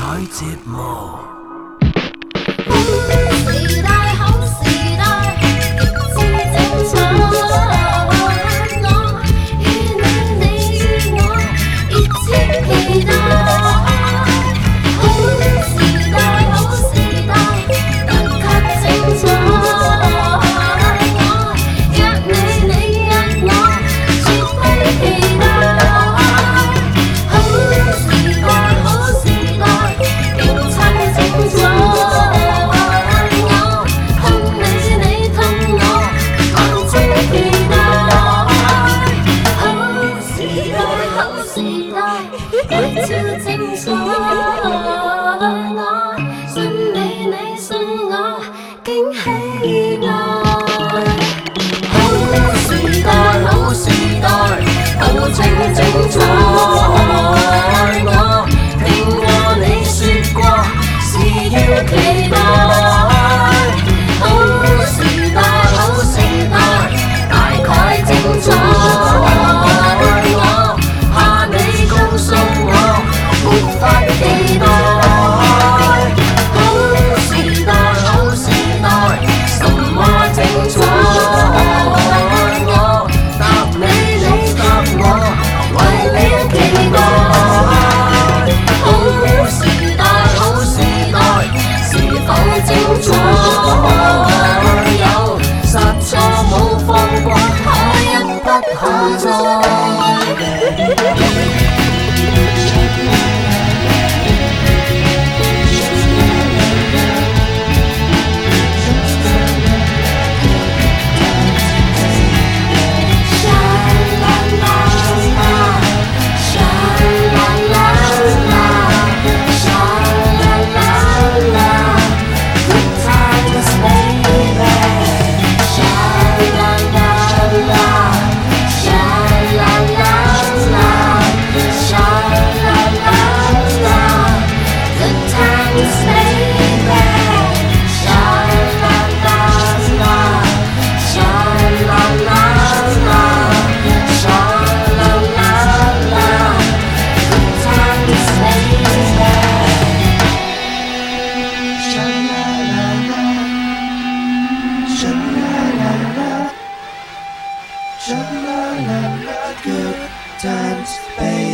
改折磨。 時代好時代，極致精彩。我與你，你與我，熱切期待。好時代好時代，特卻精彩。我約你，你約我，絕對期待。好時代好時代，競猜精彩。超精彩，我信你，你信我，驚喜愛。好時代，好時代，好清精彩。我聽過你說過，是要期待。好時代，好時代，大概精彩。期待，好時代，好時代，什麼精彩？我答你，你答我，為了期待。好時代，好時代，是否精彩？有實錯冇放過，可一不可再。 Good times, baby.